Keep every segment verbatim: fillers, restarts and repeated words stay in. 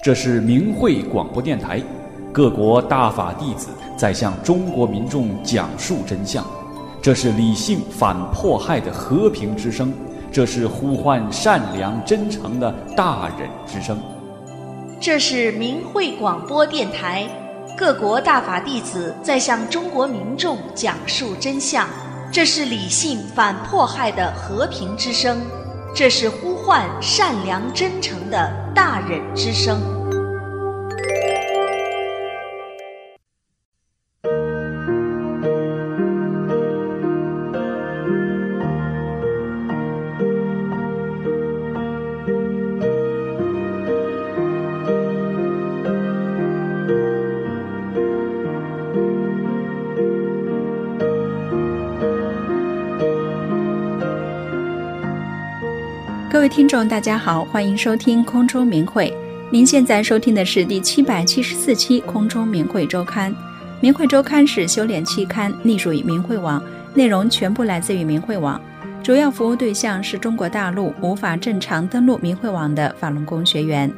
这是明慧广播电台，各国大法弟子在向中国民众讲述真相。这是理性反迫害的和平之声，这是呼唤善良真诚的大忍之声。 这是明慧广播电台，各国大法弟子在向中国民众讲述真相。这是理性反迫害的和平之声，这是呼唤善良真诚的大忍之声。 各位听众大家好，欢迎收听空中明慧。您现在收听的是第七百七十四期空中明慧周刊。明慧周刊是修炼期刊，隶属于明慧网，内容全部来自于明慧网，主要服务对象是中国大陆无法正常登录明慧网的法轮功学员。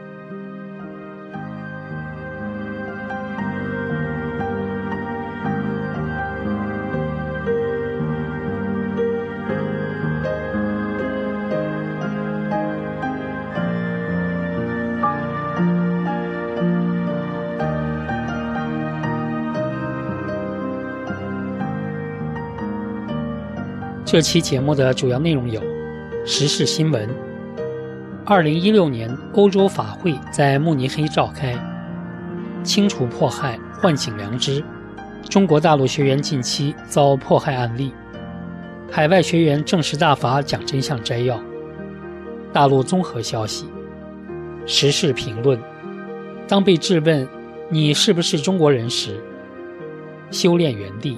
这期节目的主要内容有：时事新闻，二零一六年欧洲法会在慕尼黑召开，清除迫害，唤醒良知，中国大陆学员近期遭迫害案例，海外学员证实大法讲真相摘要，大陆综合消息，时事评论，当被质问你是不是中国人时，修炼原地。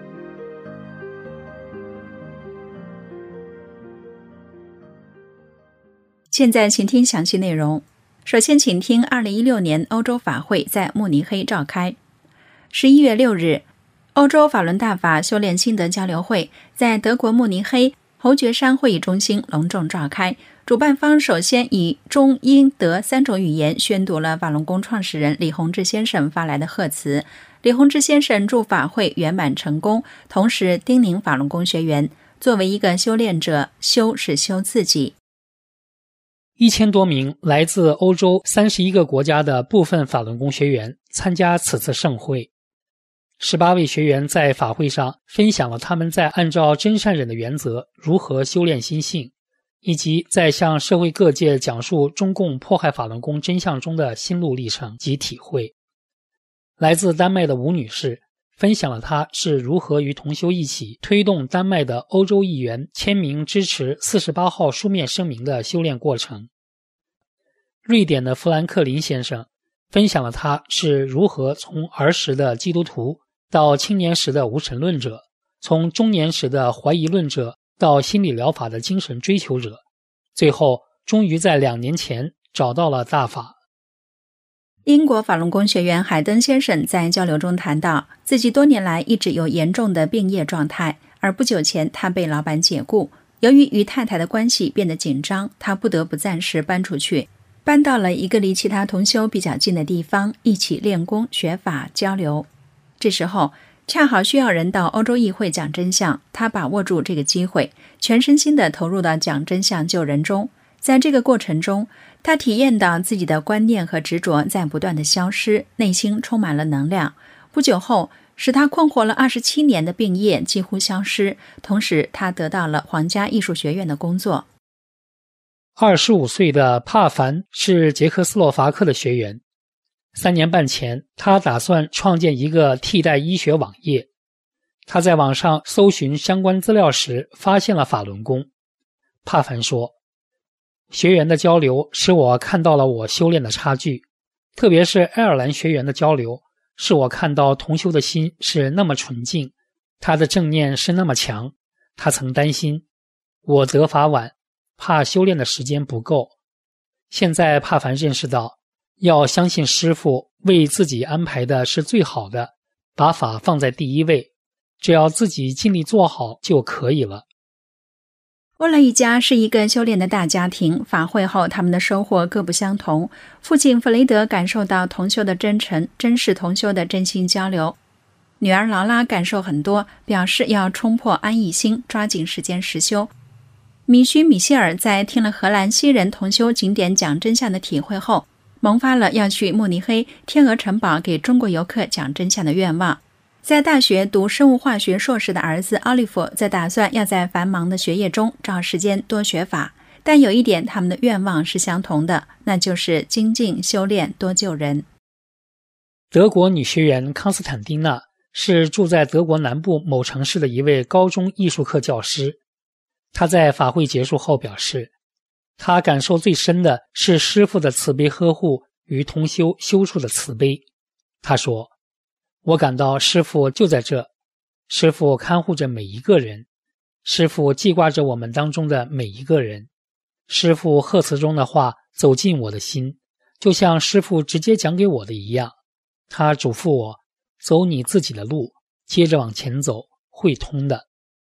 现在请听详细内容。首先请听二零一六年欧洲法会在慕尼黑召开。十一月六日，欧洲法轮大法修炼心得交流会在德国慕尼黑侯爵山会议中心隆重召开。主办方首先以中英德三种语言宣读了法轮功创始人李洪志先生发来的贺词。李洪志先生祝法会圆满成功，同时叮咛法轮功学员，作为一个修炼者，修是修自己。 一千多名来自欧洲三十一个国家的部分法轮功学员参加此次盛会。十八位学员在法会上分享了他们在按照真善忍的原则如何修炼心性，以及在向社会各界讲述中共迫害法轮功真相中的心路历程及体会。来自丹麦的吴女士分享了她是如何与同修一起推动丹麦的欧洲议员签名支持四十八号书面声明的修炼过程。瑞典的富兰克林先生分享了他是如何从儿时的基督徒到青年时的无神论者，从中年时的怀疑论者到心理疗法的精神追求者，最后终于在两年前找到了大法。 英国法轮功学员海登先生在交流中谈到，自己多年来一直有严重的病业状态，而不久前他被老板解雇，由于与太太的关系变得紧张，他不得不暂时搬出去，搬到了一个离其他同修比较近的地方，一起练功、学法、交流。这时候恰好需要人到欧洲议会讲真相，他把握住这个机会，全身心地投入到讲真相救人中。在这个过程中，他体验到自己的观念和执着在不断的消失，内心充满了能量。不久后，使他困惑了二十七年的病业几乎消失，同时他得到了皇家艺术学院的工作。 二十五岁的帕凡是捷克斯洛伐克的学员。三年半前，他打算创建一个替代医学网页。他在网上搜寻相关资料时，发现了法轮功。帕凡说，学员的交流使我看到了我修炼的差距，特别是爱尔兰学员的交流，使我看到同修的心是那么纯净，他的正念是那么强。他曾担心，我得法晚，怕修炼的时间不够。现在帕凡认识到，要相信师父为自己安排的是最好的，把法放在第一位，只要自己尽力做好就可以了。 欧勒一家是一个修炼的大家庭，法会后他们的收获各不相同。父亲弗雷德感受到同修的真诚，珍视同修的真心交流。女儿劳拉感受很多，表示要冲破安逸心，抓紧时间实修。米须米歇尔在听了荷兰西人同修景点讲真相的体会后，萌发了要去慕尼黑天鹅城堡给中国游客讲真相的愿望。在大学读生物化学硕士的儿子奥利弗则打算要在繁忙的学业中找时间多学法，但有一点他们的愿望是相同的，那就是精进修炼，多救人。 德国女学员康斯坦丁娜是住在德国南部某城市的一位高中艺术课教师。她在法会结束后表示，她感受最深的是师父的慈悲呵护与同修修处的慈悲。她说，我感到师父就在这，师父看护着每一个人，师父记挂着我们当中的每一个人。师父贺词中的话走进我的心，就像师父直接讲给我的一样。他嘱咐我，走你自己的路，接着往前走，会通的。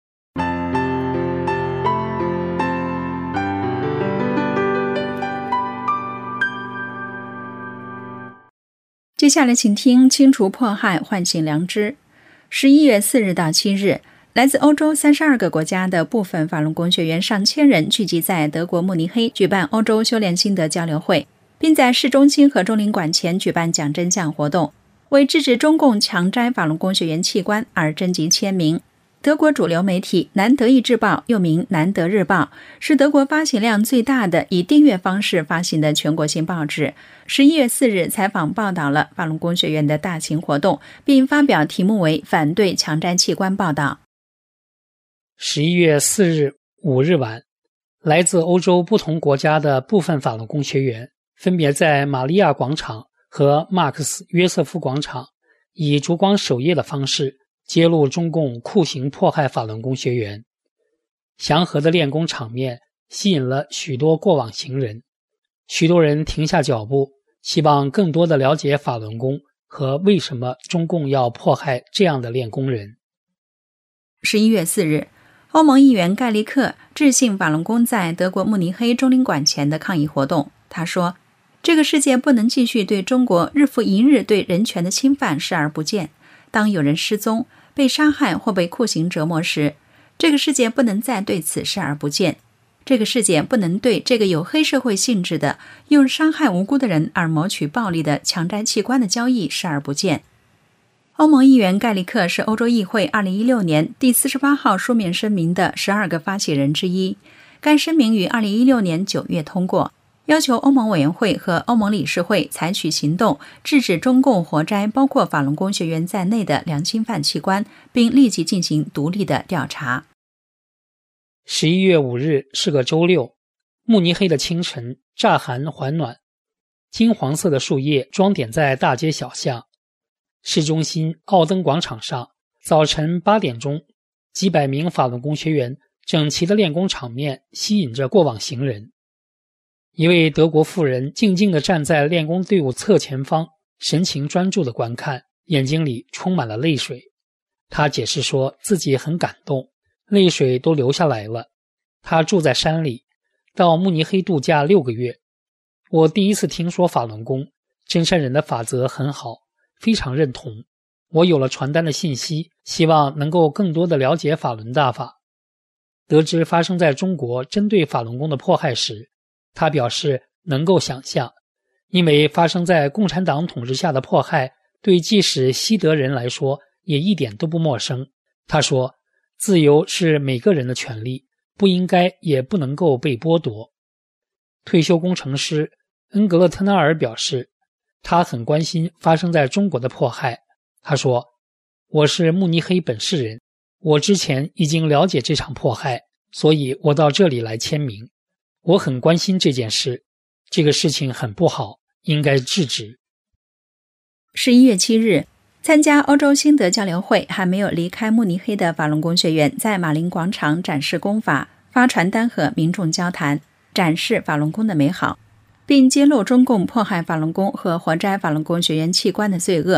接下来请听清除迫害，唤醒良知。十一月四日到七日，来自欧洲三十二个国家的部分法轮功学员上千人聚集在德国慕尼黑举办欧洲修炼心得交流会，并在市中心和中领馆前举办讲真相活动，为制止中共强摘法轮功学员器官而征集签名。德国主流媒体南德意志报又名南德日报，是德国发行量最大的以订阅方式发行的全国性报纸。十一月四日采访报道了法轮功学院的大型活动，并发表题目为反对强摘器官报道。 十一月四日、五日晚，来自欧洲不同国家的部分法轮功学员分别在玛利亚广场和马克思约瑟夫广场以烛光守夜的方式揭露中共酷刑迫害法轮功学员。祥和的练功场面吸引了许多过往行人，许多人停下脚步，希望更多的了解法轮功和为什么中共要迫害这样的练功人。 十一月四日，欧盟议员盖利克致信法轮功在德国慕尼黑中领馆前的抗议活动。他说，这个世界不能继续对中国日复一日对人权的侵犯视而不见。当有人失踪、被杀害或被酷刑折磨时，这个世界不能再对此视而不见。这个世界不能对这个有黑社会性质的、用伤害无辜的人而谋取暴利的强摘器官的交易视而不见。欧盟议员盖利克是欧洲议会二零一六年第四十八号书面声明的十二个发起人之一。该声明于二零一六年九月通过，要求欧盟委员会和欧盟理事会采取行动，制止中共活摘包括法轮功学员在内的良心犯器官，并立即进行独立的调查。 十一月五日是个周六，慕尼黑的清晨乍寒还暖，金黄色的树叶装点在大街小巷。市中心奥登广场上，早晨八点钟，几百名法轮功学员整齐的练功场面吸引着过往行人。一位德国妇人静静地站在练功队伍侧前方，神情专注地观看，眼睛里充满了泪水。她解释说自己很感动，泪水都流下来了。她住在山里，到慕尼黑度假六个月。我第一次听说法轮功，真善人的法则很好，非常认同。我有了传单的信息，希望能够更多地了解法轮大法。得知发生在中国针对法轮功的迫害时，他表示能够想象，因为发生在共产党统治下的迫害对即使西德人来说也一点都不陌生。他说，自由是每个人的权利，不应该也不能够被剥夺。退休工程师恩格勒特纳尔表示，他很关心发生在中国的迫害。他说，我是慕尼黑本市人，我之前已经了解这场迫害，所以我到这里来签名。我很关心这件事，这个事情很不好，应该制止。 十一月七日，参加欧洲心得交流会还没有离开慕尼黑的法轮功学员在马林广场展示功法，发传单和民众交谈，展示法轮功的美好，并揭露中共迫害法轮功和活摘法轮功学员器官的罪恶。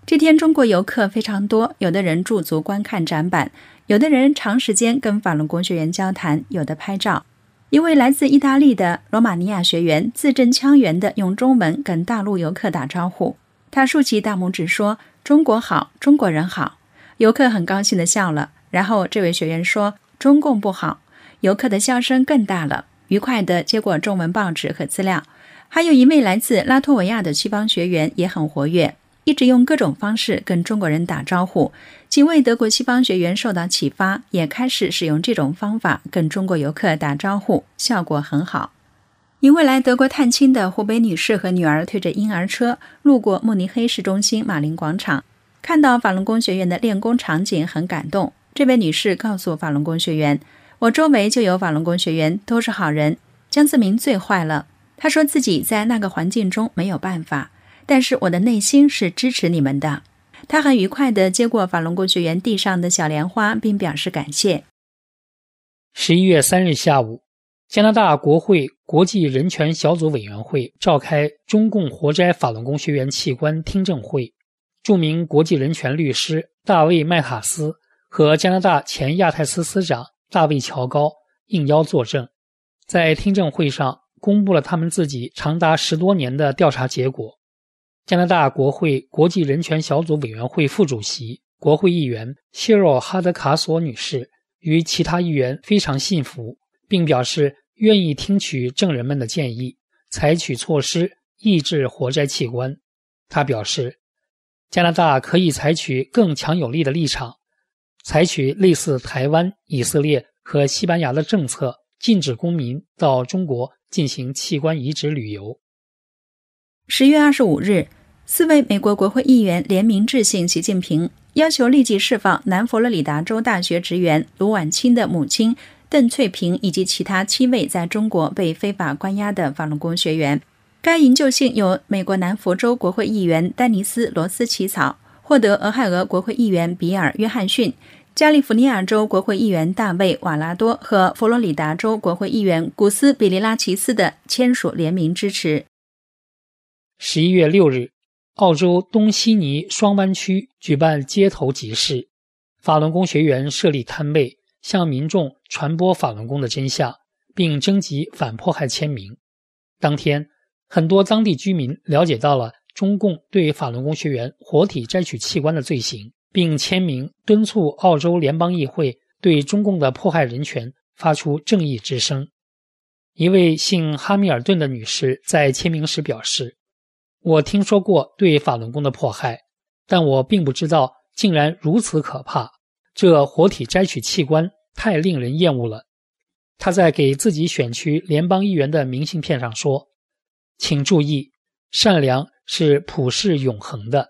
这天中国游客非常多，有的人驻足观看展板，有的人长时间跟法轮功学员交谈，有的拍照。一位来自意大利的罗马尼亚学员字正腔圆地用中文跟大陆游客打招呼，他竖起大拇指说：“中国好，中国人好。”游客很高兴地笑了，然后这位学员说：“中共不好。”游客的笑声更大了，愉快地接过中文报纸和资料。还有一位来自拉脱维亚的西方学员也很活跃，一直用各种方式跟中国人打招呼。几位德国西方学员受到启发，也开始使用这种方法跟中国游客打招呼，效果很好。一位来德国探亲的湖北女士和女儿推着婴儿车路过慕尼黑市中心马林广场，看到法轮功学员的练功场景很感动。这位女士告诉法轮功学员：“我周围就有法轮功学员，都是好人，江泽民最坏了。”她说自己在那个环境中没有办法，但是我的内心是支持你们的。他很愉快地接过法轮功学员地上的小莲花，并表示感谢。 十一月三日下午，加拿大国会国际人权小组委员会召开中共活摘法轮功学员器官听证会，著名国际人权律师大卫·麦卡斯和加拿大前亚太司司长大卫·乔高应邀作证，在听证会上公布了他们自己长达十多年的调查结果。加拿大国会国际人权小组委员会副主席、国会议员谢若哈德卡索女士与其他议员非常信服，并表示愿意听取证人们的建议，采取措施抑制活摘器官。她表示，加拿大可以采取更强有力的立场，采取类似台湾、以色列和西班牙的政策，禁止公民到中国进行器官移植旅游。 十月二十五日，四位美国国会议员联名致信习近平，要求立即释放南佛罗里达州大学职员卢婉清的母亲邓翠萍以及其他七位在中国被非法关押的法轮功学员。该营救信由美国南佛州国会议员丹尼斯·罗斯起草，获得俄亥俄国会议员比尔·约翰逊、加利福尼亚州国会议员大卫·瓦拉多和佛罗里达州国会议员古斯·比利拉奇斯的签署联名支持。 十一月六日，澳洲东悉尼双湾区举办街头集市，法轮功学员设立摊位，向民众传播法轮功的真相，并征集反迫害签名。当天，很多当地居民了解到了中共对法轮功学员活体摘取器官的罪行，并签名敦促澳洲联邦议会对中共的迫害人权发出正义之声。一位姓哈密尔顿的女士在签名时表示，我听说过对法轮功的迫害，但我并不知道竟然如此可怕，这活体摘取器官太令人厌恶了。他在给自己选区联邦议员的明信片上说，请注意，善良是普世永恒的。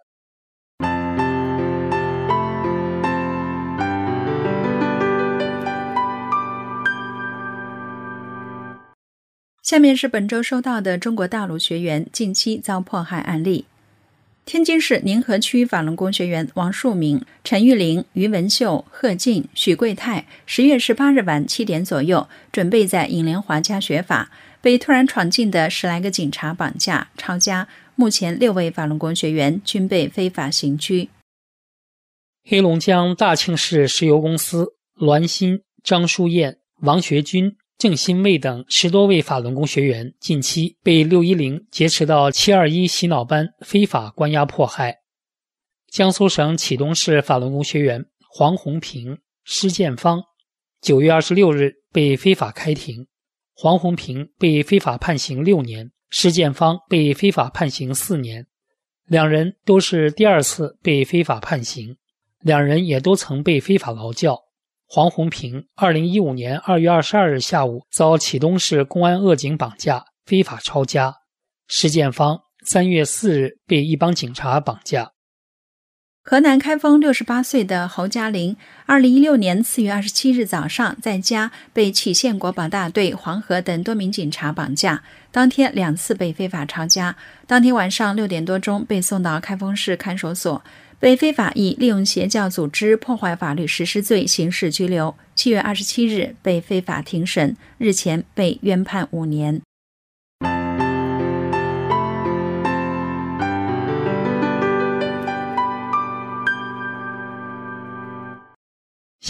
下面是本周收到的中国大陆学员近期遭迫害案例。天津市宁河区法轮功学员王树敏、陈玉玲、于文秀、贺进、许贵泰十月十八日晚七点左右，准备在尹莲华家学法，被突然闯进的十来个警察绑架抄家，目前六位法轮功学员均被非法刑拘。 黑龙江大庆市石油公司栾鑫、张书燕、王学军、郑新卫等十多位法轮功学员近期被六一零劫持到七二一洗脑班非法关押迫害。江苏省启东市法轮功学员黄红平、施建芳九月二十六日被非法开庭，黄红平被非法判刑六年，施建芳被非法判刑四年，两人都是第二次被非法判刑，两人也都曾被非法劳教。黄红平二零一五年二月二十二日下午遭启东市公安恶警绑架，非法抄家。施建芳三月四日被一帮警察绑架。 河南开封六十八岁的侯嘉玲，二零一六年四月二十七日早上在家被杞县国保大队、黄河等多名警察绑架，当天两次被非法抄家，当天晚上六点多钟被送到开封市看守所，被非法以利用邪教组织破坏法律实施罪刑事拘留。七月二十七日被非法庭审，日前被冤判五年。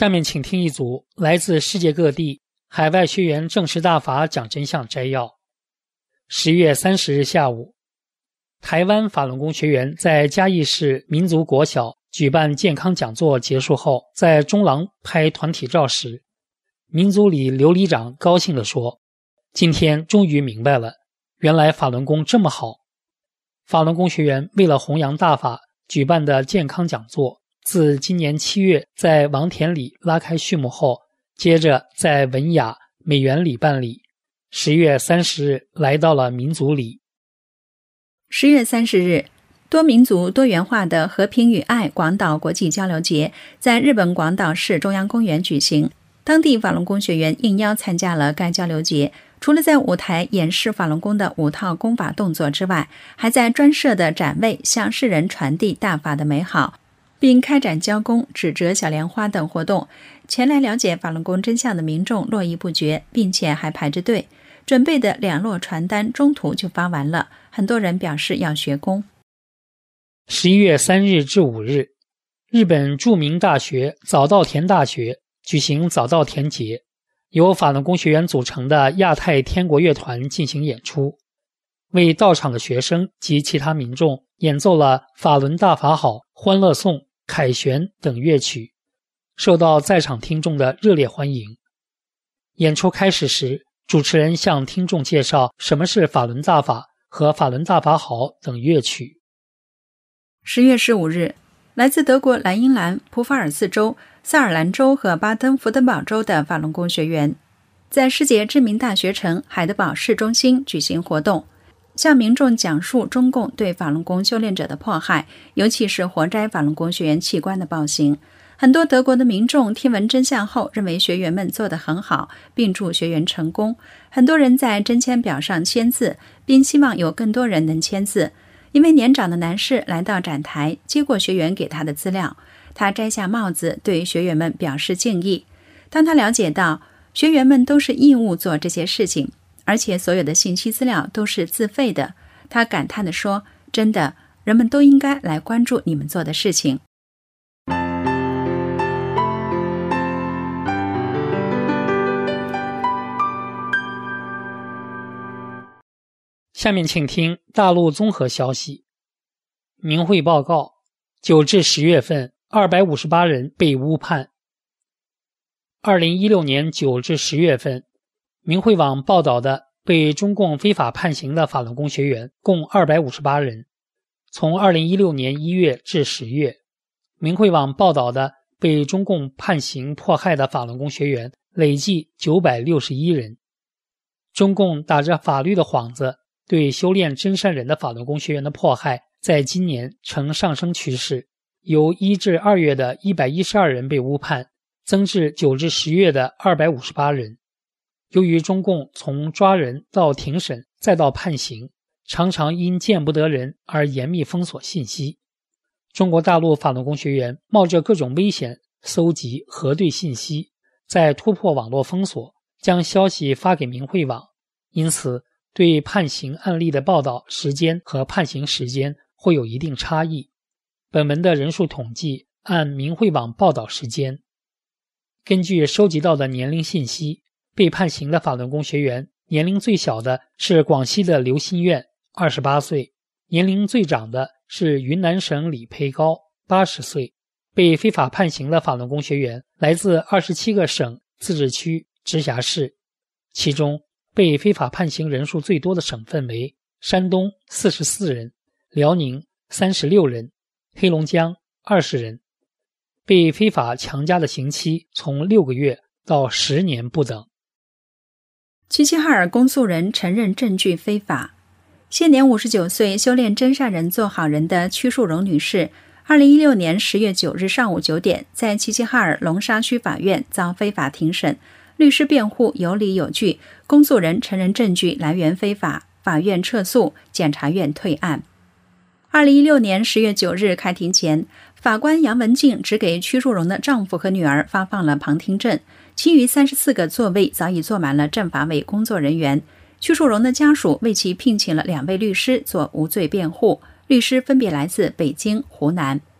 下面请听一组来自世界各地海外学员正式大法讲真相摘要。十月三十日下午，台湾法轮功学员在嘉义市民族国小举办健康讲座结束后，在中廊拍团体照时，民族里刘里长高兴地说：“今天终于明白了，原来法轮功这么好。”法轮功学员为了弘扬大法举办的健康讲座，自今年七月在王田里拉开序幕后，接着在文雅美园里办理，十月三十日来到了民族里。 十月三十日，多民族多元化的和平与爱广岛国际交流节在日本广岛市中央公园举行。当地法轮功学员应邀参加了该交流节，除了在舞台演示法轮功的五套功法动作之外，还在专设的展位向世人传递大法的美好，并开展交功、纸折小莲花等活动。前来了解法轮功真相的民众络绎不绝，并且还排着队，准备的两摞传单中途就发完了，很多人表示要学功。 十一月三日至五日，日本著名大学早稻田大学举行早稻田节，由法轮功学员组成的亚太天国乐团进行演出，为到场的学生及其他民众演奏了法轮大法好、欢乐颂、凯旋等乐曲，受到在场听众的热烈欢迎。演出开始时，主持人向听众介绍什么是法轮大法和法轮大法好等乐曲。 十月十五日，来自德国莱茵兰、普法尔斯州、萨尔兰州和巴登福登堡州的法轮功学员，在世界知名大学城海德堡市中心举行活动，向民众讲述中共对法轮功修炼者的迫害，尤其是活摘法轮功学员器官的暴行。很多德国的民众听闻真相后，认为学员们做得很好，并祝学员成功。很多人在真签表上签字，并希望有更多人能签字。一位年长的男士来到展台，接过学员给他的资料，他摘下帽子，对学员们表示敬意。当他了解到学员们都是义务做这些事情，而且所有的信息资料都是自费的，他感叹地说：“真的，人们都应该来关注你们做的事情。” 下面请听大陆综合消息。明慧报告，九至十月份，二百五十八人被误判。二零一六年九至十月份，明慧网报道的被中共非法判刑的法轮功学员共二百五十八人。从二零一六年一月至十月，明慧网报道的被中共判刑迫害的法轮功学员累计九百六十一人。中共打着法律的幌子，对修炼真善忍的法轮功学员的迫害在今年呈上升趋势，由一至二月的一百一十二人被误判，增至九至十月的二百五十八人。由于中共从抓人到庭审再到判刑，常常因见不得人而严密封锁信息，中国大陆法轮功学员冒着各种危险搜集核对信息，在突破网络封锁，将消息发给明慧网，因此对判刑案例的报道时间和判刑时间会有一定差异。本文的人数统计按明慧网报道时间。根据收集到的年龄信息，被判刑的法轮功学员年龄最小的是广西的刘新苑，二十八岁，年龄最长的是云南省李培高，八十岁。被非法判刑的法轮功学员来自二十七个省、自治区、直辖市，其中被非法判刑人数最多的省份为山东四十四人、辽宁三十六人、黑龙江二十人。被非法强加的刑期从六个月到十年不等。 齐齐哈尔公诉人承认证据非法。现年五十九岁，修炼真善人做好人的屈树荣女士，二零一六年十月九日上午九点，在齐齐哈尔龙沙区法院遭非法庭审，律师辩护有理有据，公诉人承认证据来源非法，法院撤诉，检察院退案。二零一六年十月九日开庭前，法官杨文静只给屈树荣的丈夫和女儿发放了旁听证，其余三十四个座位早已坐满了政法委工作人员。屈树荣的家属为其聘请了两位律师做无罪辩护，律师分别来自北京、湖南。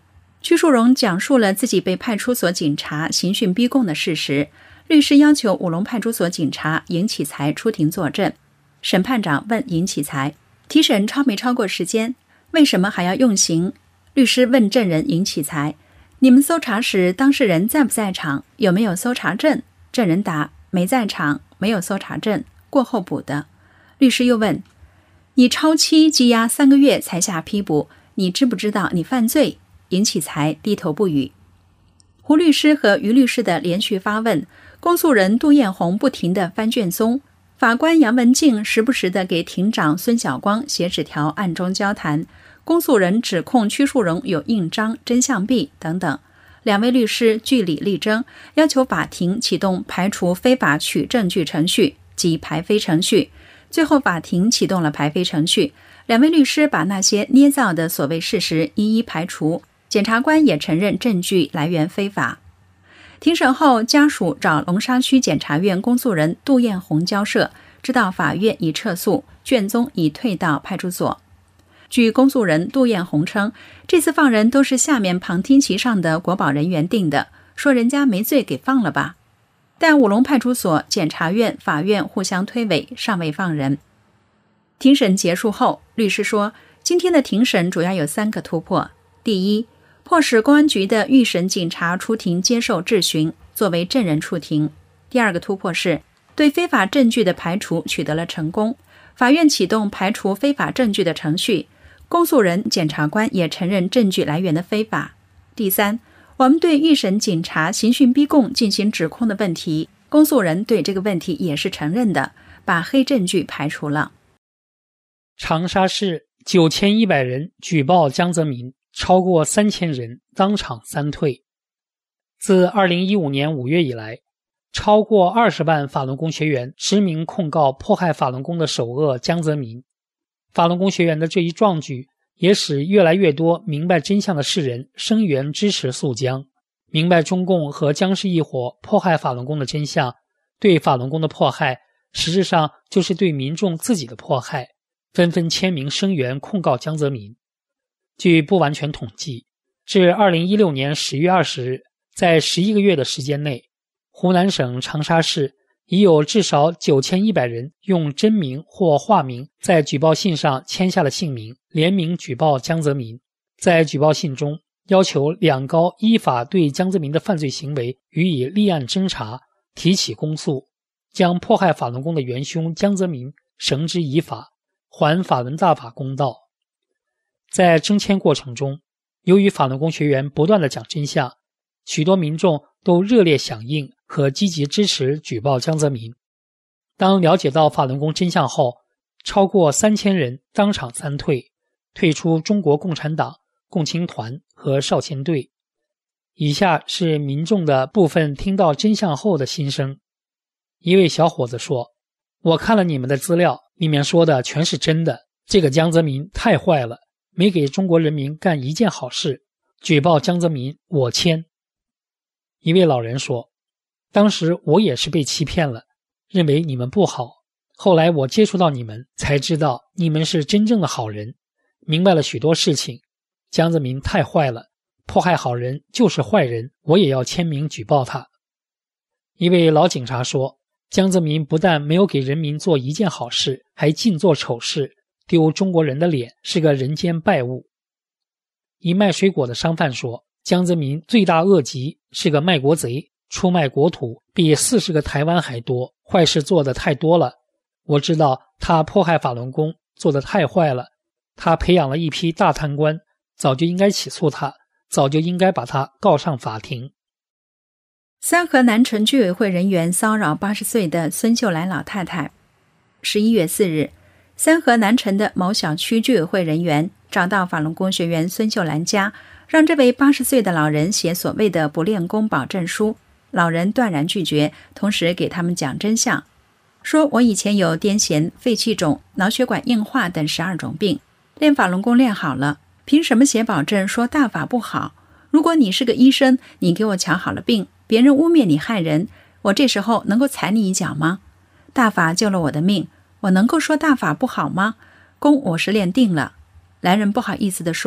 屈树荣讲述了自己被派出所警察刑讯逼供的事实。律师要求五龙派出所警察尹启才出庭作证。审判长问尹启才，提审超没超过时间？为什么还要用刑？律师问证人尹启才，你们搜查时当事人在不在场？有没有搜查证？证人答，没在场，没有搜查证，过后补的。律师又问，你超期羁押三个月才下批捕，你知不知道你犯罪？尹启才低头不语。胡律师和于律师的连续发问，公诉人杜艳红不停地翻卷宗，法官杨文静时不时地给庭长孙晓光写纸条暗中交谈，公诉人指控屈树荣有印章、真相币等等。两位律师据理力争，要求法庭启动排除非法取证据程序及排非程序。最后法庭启动了排非程序，两位律师把那些捏造的所谓事实一一排除，检察官也承认证据来源非法。庭审后，家属找龙沙区检察院公诉人杜艳红交涉，知道法院已撤诉，卷宗已退到派出所。据公诉人杜艳红称，这次放人都是下面旁听席上的国保人员定的，说人家没罪给放了吧。但五龙派出所、检察院、法院互相推诿，尚未放人。庭审结束后，律师说，今天的庭审主要有三个突破。第一，迫使公安局的预审警察出庭接受质询，作为证人出庭。第二个突破是对非法证据的排除取得了成功，法院启动排除非法证据的程序，公诉人、检察官也承认证据来源的非法。第三，我们对预审警察刑讯逼供进行指控的问题，公诉人对这个问题也是承认的，把黑证据排除了。 长沙市九千一百人举报江泽民，超过三千人当场三退。自二零一五年五月以来，超过二十万法轮功学员实名控告迫害法轮功的首恶江泽民。法轮功学员的这一壮举，也使越来越多明白真相的世人声援支持肃江，明白中共和江氏一伙迫害法轮功的真相，对法轮功的迫害，实质上就是对民众自己的迫害，纷纷签名声援控告江泽民。据不完全统计，至二零一六年十月二十日，在十一个月的时间内，湖南省长沙市已有至少九千一百人用真名或化名在举报信上签下了姓名，联名举报江泽民。在举报信中，要求两高依法对江泽民的犯罪行为予以立案侦查，提起公诉，将迫害法轮功的元凶江泽民绳之以法，还法轮大法公道。在征签过程中，由于法轮功学员不断地讲真相，许多民众都热烈响应和积极支持举报江泽民。当了解到法轮功真相后，超过三千人当场三退，退出中国共产党、共青团和少先队。以下是民众的部分听到真相后的心声。一位小伙子说，我看了你们的资料，里面说的全是真的，这个江泽民太坏了，没给中国人民干一件好事，举报江泽民我签。一位老人说，当时我也是被欺骗了，认为你们不好，后来我接触到你们，才知道你们是真正的好人，明白了许多事情，江泽民太坏了，迫害好人就是坏人，我也要签名举报他。一位老警察说，江泽民不但没有给人民做一件好事，还尽做丑事，丢中国人的脸，是个人间败物。一卖水果的商贩说，江泽民罪大恶极，是个卖国贼，出卖国土比四十个台湾还多，坏事做得太多了。我知道他迫害法轮功做得太坏了，他培养了一批大贪官，早就应该起诉他，早就应该把他告上法庭。 三河南城居委会人员骚扰八十岁的孙秀兰老太太。十一月四日，三河南城的某小区居委会人员找到法轮功学员孙秀兰家，让这位八十岁的老人写所谓的不练功保证书。老人断然拒绝，同时给他们讲真相，说我以前有癫痫、肺气肿、脑血管硬化等十二种病，练法轮功练好了，凭什么写保证说大法不好？如果你是个医生，你给我瞧好了病，别人污蔑你害人，我这时候能够踩你一脚吗？大法救了我的命，我能够说大法不好吗？功我是练定了。来人不好意思地说，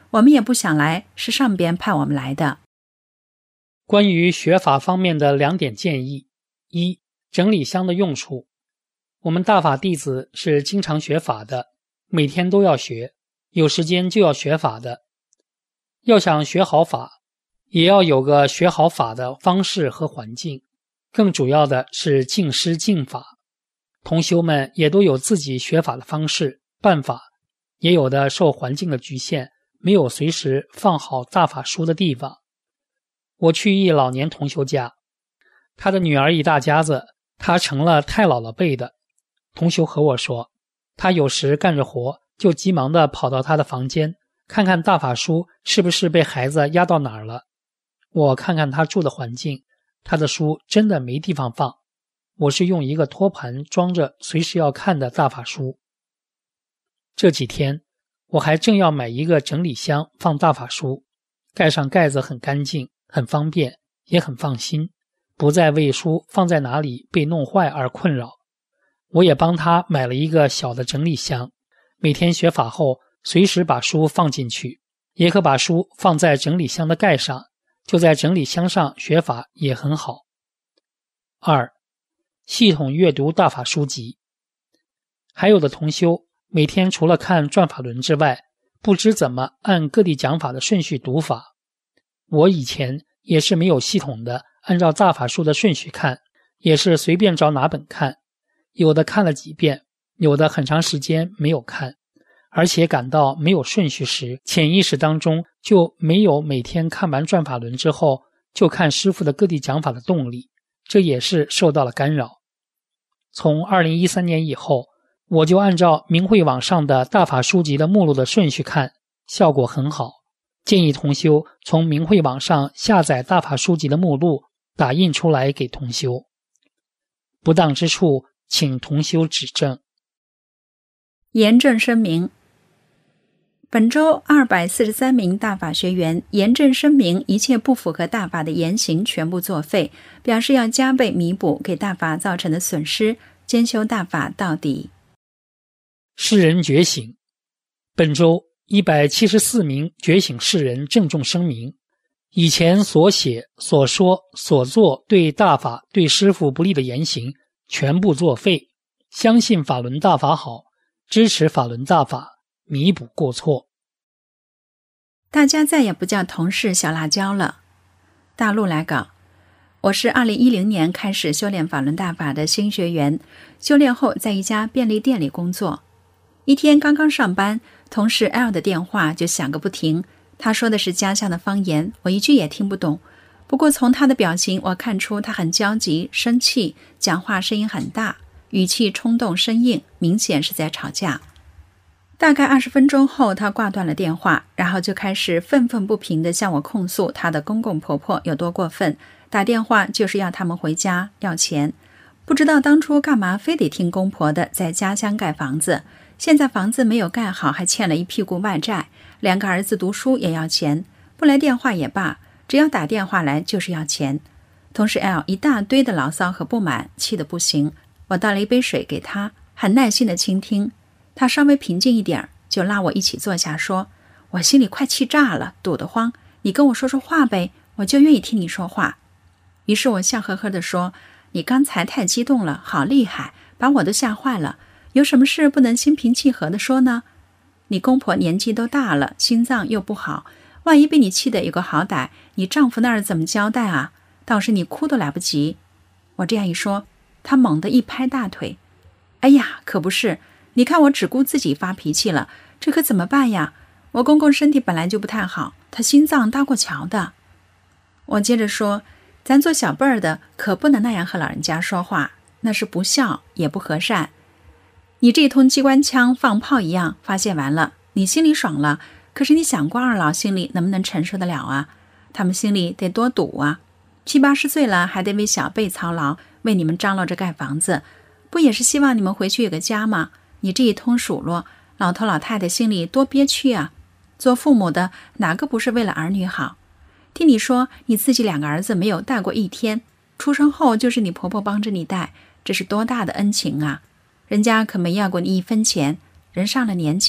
我们也不想来，是上边派我们来的。 关于学法方面的两点建议：一、整理箱的用处。我们大法弟子是经常学法的，每天都要学，有时间就要学法的。要想学好法，也要有个学好法的方式和环境，更主要的是敬师敬法。同修们也都有自己学法的方式办法，也有的受环境的局限，没有随时放好大法书的地方。我去一老年同修家，他的女儿一大家子，他成了太姥姥辈的。同修和我说，他有时干着活，就急忙地跑到他的房间，看看大法书是不是被孩子压到哪儿了。我看看他住的环境，他的书真的没地方放。我是用一个托盘装着随时要看的大法书。这几天我还正要买一个整理箱放大法书，盖上盖子很干净，很方便，也很放心，不再为书放在哪里被弄坏而困扰。我也帮他买了一个小的整理箱，每天学法后随时把书放进去，也可把书放在整理箱的盖上，就在整理箱上学法也很好。二、系统阅读大法书籍。还有的同修每天除了看转法轮之外，不知怎么按各地讲法的顺序读法。我以前也是没有系统的按照大法书的顺序看，也是随便找哪本看，有的看了几遍，有的很长时间没有看，而且感到没有顺序时，潜意识当中就没有每天看完转法轮之后就看师父的各地讲法的动力，这也是受到了干扰。从二零一三年以后，我就按照明慧网上的大法书籍的目录的顺序看，效果很好。建议同修从明慧网上下载大法书籍的目录，打印出来给同修。不当之处，请同修指正。 严正声明：本周二百四十三名大法学员严正声明，一切不符合大法的言行全部作废，表示要加倍弥补给大法造成的损失，兼修大法到底。 世人觉醒。本周一百七十四名觉醒世人郑重声明，以前所写、所说、所做对大法、对师父不利的言行全部作废，相信法轮大法好，支持法轮大法，弥补过错。 大家再也不叫同事小辣椒了。大陆来稿，我是二零一零年开始修炼法轮大法的新学员，修炼后在一家便利店里工作。一天刚刚上班，同事 L 的电话就响个不停，他说的是家乡的方言，我一句也听不懂。不过从他的表情，我看出他很焦急、生气，讲话声音很大，语气冲动生硬，明显是在吵架。大概二十分钟后，他挂断了电话，然后就开始愤愤不平地向我控诉他的公公婆婆有多过分，打电话就是要他们回家要钱。不知道当初干嘛非得听公婆的，在家乡盖房子，现在房子没有盖好，还欠了一屁股外债，两个儿子读书也要钱，不来电话也罢，只要打电话来就是要钱。同事 L 一大堆的牢骚和不满，气得不行。我倒了一杯水给他，很耐心的倾听。他稍微平静一点，就拉我一起坐下说，我心里快气炸了，堵得慌，你跟我说说话呗，我就愿意听你说话。于是我笑呵呵地说，你刚才太激动了，好厉害，把我都吓坏了，有什么事不能心平气和地说呢？你公婆年纪都大了，心脏又不好，万一被你气得有个好歹，你丈夫那儿怎么交代啊？倒是你哭都来不及。我这样一说，他猛地一拍大腿，哎呀，可不是，你看我只顾自己发脾气了，这可怎么办呀？我公公身体本来就不太好，他心脏搭过桥的。我接着说，咱做小辈儿的可不能那样和老人家说话，那是不孝也不和善。你这通机关枪放炮一样发泄完了，你心里爽了，可是你想过二老心里能不能承受得了啊？他们心里得多堵啊，七八十岁了还得为小辈操劳，为你们张罗着盖房子，不也是希望你们回去有个家吗？你这一通数落，老头老太太心里多憋屈啊！做父母的哪个不是为了儿女好？听你说你自己两个儿子没有带过一天，出生后就是你婆婆帮着你带，这是多大的恩情啊！人家可没要过你一分钱，人上了年纪，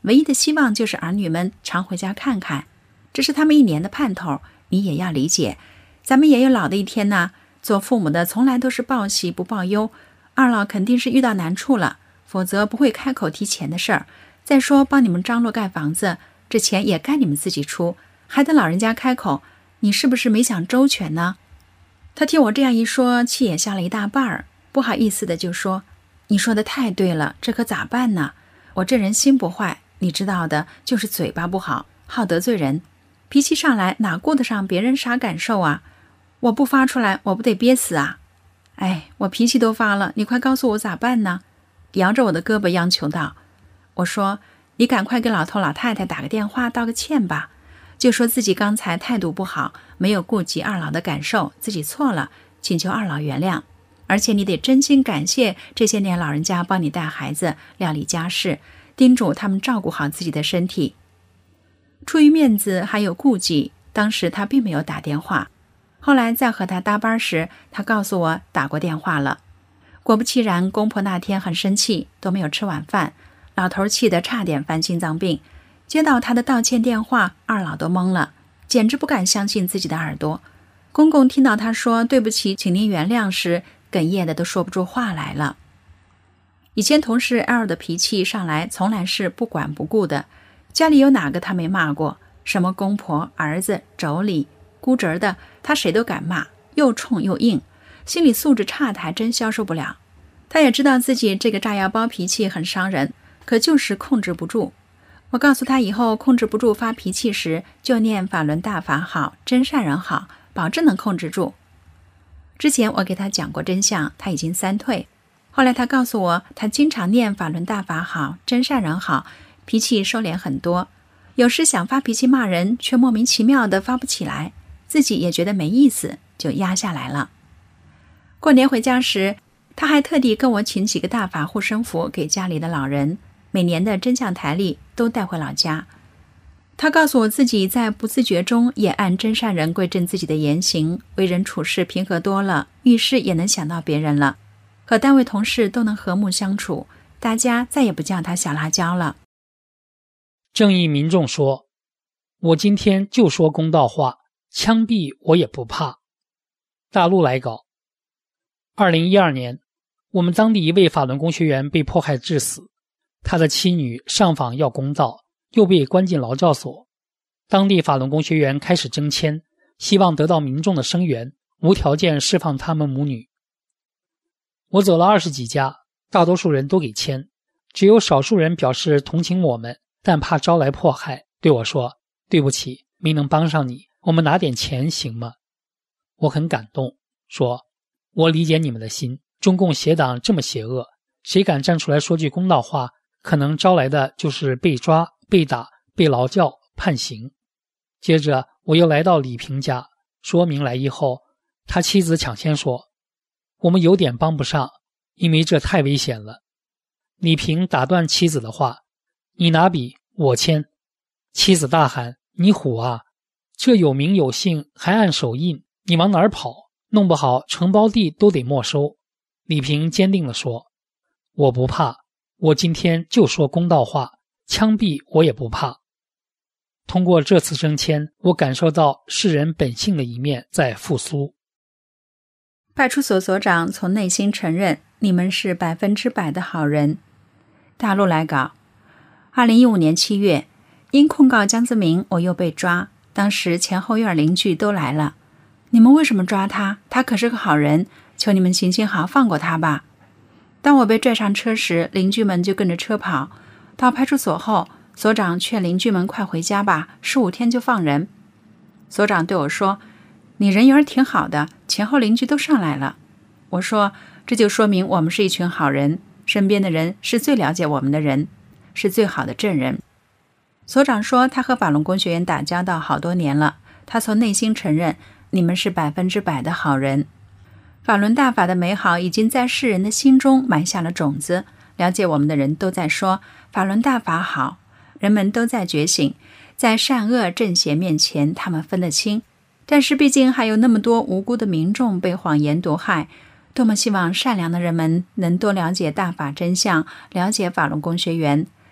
唯一的希望就是儿女们常回家看看，这是他们一年的盼头，你也要理解。咱们也有老的一天呢，做父母的从来都是报喜不报忧，二老肯定是遇到难处了，否则不会开口提钱的事儿。再说帮你们张罗盖房子，这钱也该你们自己出，还等老人家开口，你是不是没想周全呢？他听我这样一说，气也消了一大半儿，不好意思的就说，你说的太对了，这可咋办呢？我这人心不坏，你知道的，就是嘴巴不好，好得罪人，脾气上来哪顾得上别人啥感受啊？我不发出来，我不得憋死啊！哎，我脾气都发了，你快告诉我咋办呢？摇着我的胳膊央求道。我说，你赶快给老头老太太打个电话道个歉吧，就说自己刚才态度不好，没有顾及二老的感受，自己错了，请求二老原谅。而且你得真心感谢这些年老人家帮你带孩子、料理家事，叮嘱他们照顾好自己的身体。出于面子还有顾忌，当时他并没有打电话。后来在和他搭班时，他告诉我打过电话了。果不其然，公婆那天很生气，都没有吃晚饭，老头气得差点犯心脏病。接到他的道歉电话，二老都懵了，简直不敢相信自己的耳朵。公公听到他说对不起，请您原谅时，哽咽的都说不出话来了。以前同事 L 的脾气上来从来是不管不顾的，家里有哪个他没骂过，什么公婆、儿子、妯娌、姑侄的，他谁都敢骂，又冲又硬，心理素质差的还真消受不了。他也知道自己这个炸药包脾气很伤人，可就是控制不住。我告诉他以后控制不住发脾气时，就念法轮大法好，真善人好，保证能控制住。之前我给他讲过真相，他已经三退。后来他告诉我，他经常念法轮大法好，真善人好，脾气收敛很多。有时想发脾气骂人，却莫名其妙的发不起来，自己也觉得没意思，就压下来了。过年回家时，他还特地跟我请几个大法护身符给家里的老人，每年的真相台历都带回老家。他告诉我自己在不自觉中也按真善人规正自己的言行，为人处事平和多了，遇事也能想到别人了，和单位同事都能和睦相处，大家再也不叫他小辣椒了。 正义民众说，我今天就说公道话，枪毙我也不怕。大陆来稿。二零一二年，我们当地一位法轮功学员被迫害致死，他的妻女上访要公道，又被关进劳教所。当地法轮功学员开始征签，希望得到民众的声援，无条件释放他们母女。我走了二十几家，大多数人都给签，只有少数人表示同情我们，但怕招来迫害，对我说，对不起，没能帮上你，我们拿点钱行吗？我很感动，说，我理解你们的心，中共邪党这么邪恶，谁敢站出来说句公道话，可能招来的就是被抓、被打、被劳教、判刑。接着我又来到李平家，说明来意后，他妻子抢先说，我们有点帮不上，因为这太危险了。李平打断妻子的话，你拿笔，我签。妻子大喊，你虎啊，这有名有姓还按手印，你往哪儿跑？弄不好承包地都得没收。李平坚定地说，我不怕，我今天就说公道话，枪毙我也不怕。通过这次征签，我感受到世人本性的一面在复苏。 派出所所长从内心承认，你们是百分之百的好人。大陆来稿。二零一五年七月，因控告江泽民，我又被抓，当时前后院邻居都来了。你们为什么抓他？他可是个好人，求你们行行好，放过他吧。当我被拽上车时，邻居们就跟着车跑。到派出所后，所长劝邻居们快回家吧，十五天就放人。所长对我说，你人缘挺好的，前后邻居都上来了。我说，这就说明我们是一群好人，身边的人是最了解我们的人，是最好的证人。所长说，他和法轮功学员打交道好多年了，他从内心承认，你们是百分之百的好人。法轮大法的美好已经在世人的心中埋下了种子，了解我们的人都在说法轮大法好，人们都在觉醒，在善恶正邪面前他们分得清，但是毕竟还有那么多无辜的民众被谎言毒害，多么希望善良的人们能多了解大法真相，了解法轮功学员，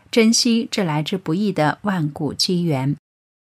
珍惜这来之不易的万古机缘。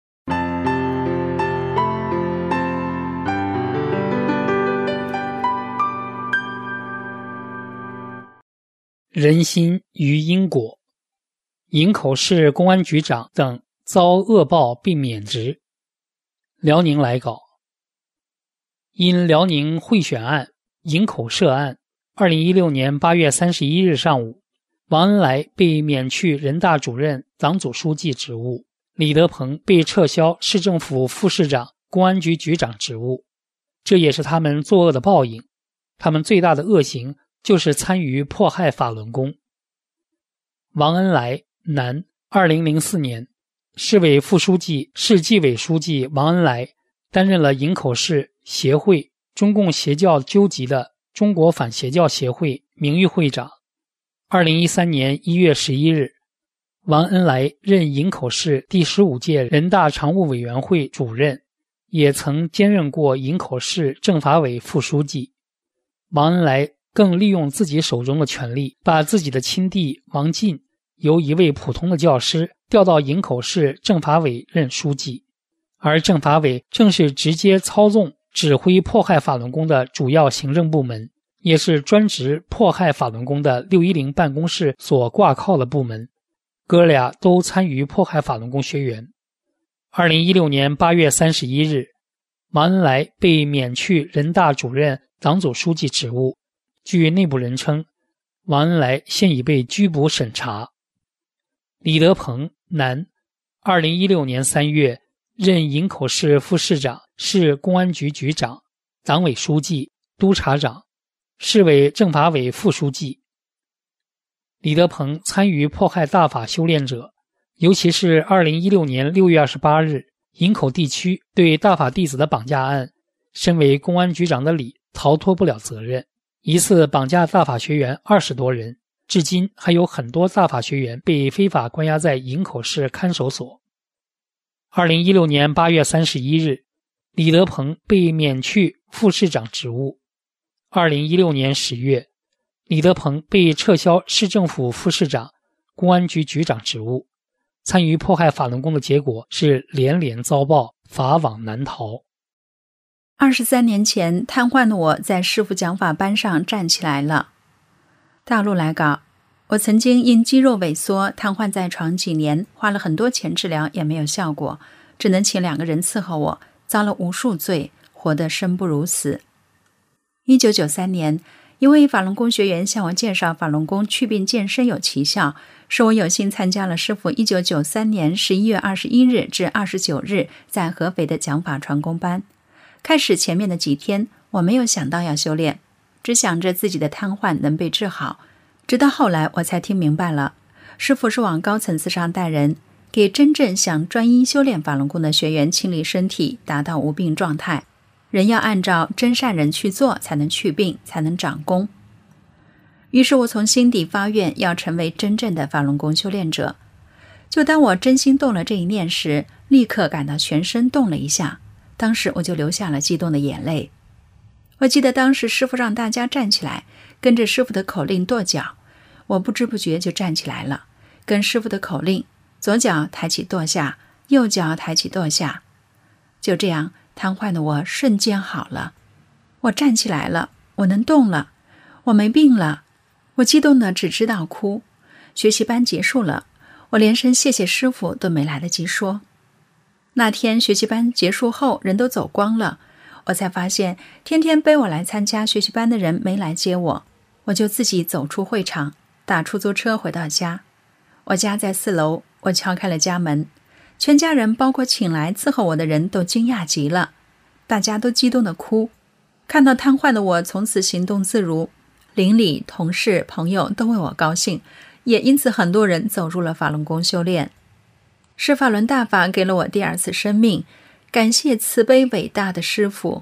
人心于因果，营口市公安局长等遭恶报并免职。辽宁来稿，因辽宁贿选案、营口涉案，二零一六年八月三十一日上午，王恩来被免去人大主任、党组书记职务，李德鹏被撤销市政府副市长、公安局局长职务。这也是他们作恶的报应。他们最大的恶行就是参与迫害法轮功。王恩来，男，二零零四年，市委副书记、市纪委书记王恩来担任了营口市协会中共邪教纠集的中国反邪教协会名誉会长。二零一三年一月十一日，王恩来任营口市第十五届人大常务委员会主任，也曾兼任过营口市政法委副书记。王恩来更利用自己手中的权力，把自己的亲弟王进由一位普通的教师调到营口市政法委任书记，而政法委正是直接操纵、指挥迫害法轮功的主要行政部门，也是专职迫害法轮功的六一零办公室所挂靠的部门。哥俩都参与迫害法轮功学员。二零一六年八月三十一日，王恩来被免去人大主任、党组书记职务。据内部人称，王恩来现已被拘捕审查。李德鹏，男，二零一六年三月任营口市副市长、市公安局局长、党委书记、督察长、市委政法委副书记。李德鹏参与迫害大法修炼者，尤其是二零一六年六月二十八日营口地区对大法弟子的绑架案，身为公安局长的李逃脱不了责任，一次绑架大法学员二十多人，至今还有很多大法学员被非法关押在营口市看守所。二零一六年八月三十一日，李德鹏被免去副市长职务。二零一六年十月，李德鹏被撤销市政府副市长、公安局局长职务。参与迫害法轮功的结果是连连遭报，法网难逃。 二十三年前，瘫痪的我在师父讲法班上站起来了。大陆来稿，我曾经因肌肉萎缩瘫痪在床几年，花了很多钱治疗也没有效果，只能请两个人伺候我，遭了无数罪，活得生不如死。一九九三年，一位法轮功学员向我介绍法轮功祛病健身有奇效，使我有幸参加了师父一九九三年十一月二十一日至二十九日在合肥的讲法传功班。开始前面的几天，我没有想到要修炼，只想着自己的瘫痪能被治好。直到后来我才听明白了，师父是往高层次上带人，给真正想专一修炼法轮功的学员清理身体，达到无病状态。人要按照真善人去做，才能去病，才能长功。于是我从心底发愿，要成为真正的法轮功修炼者。就当我真心动了这一念时，立刻感到全身动了一下，当时我就流下了激动的眼泪。我记得当时师父让大家站起来，跟着师父的口令跺脚，我不知不觉就站起来了，跟师父的口令，左脚抬起跺下，右脚抬起跺下。就这样，瘫痪的我瞬间好了，我站起来了，我能动了，我没病了。我激动的只知道哭。学习班结束了，我连声谢谢师父都没来得及说。那天学习班结束后，人都走光了，我才发现天天背我来参加学习班的人没来接我，我就自己走出会场，打出租车回到家。我家在四楼，我敲开了家门，全家人包括请来伺候我的人都惊讶极了，大家都激动地哭。看到瘫痪的我从此行动自如，邻里、同事、朋友都为我高兴，也因此很多人走入了法轮功修炼。是法轮大法给了我第二次生命，感谢慈悲伟大的师父。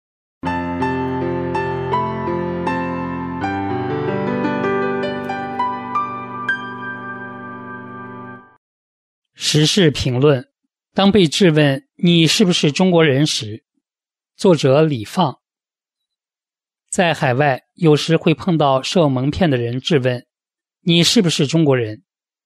时事评论：当被质问你是不是中国人时，作者李放。在海外，有时会碰到受蒙骗的人质问你是不是中国人。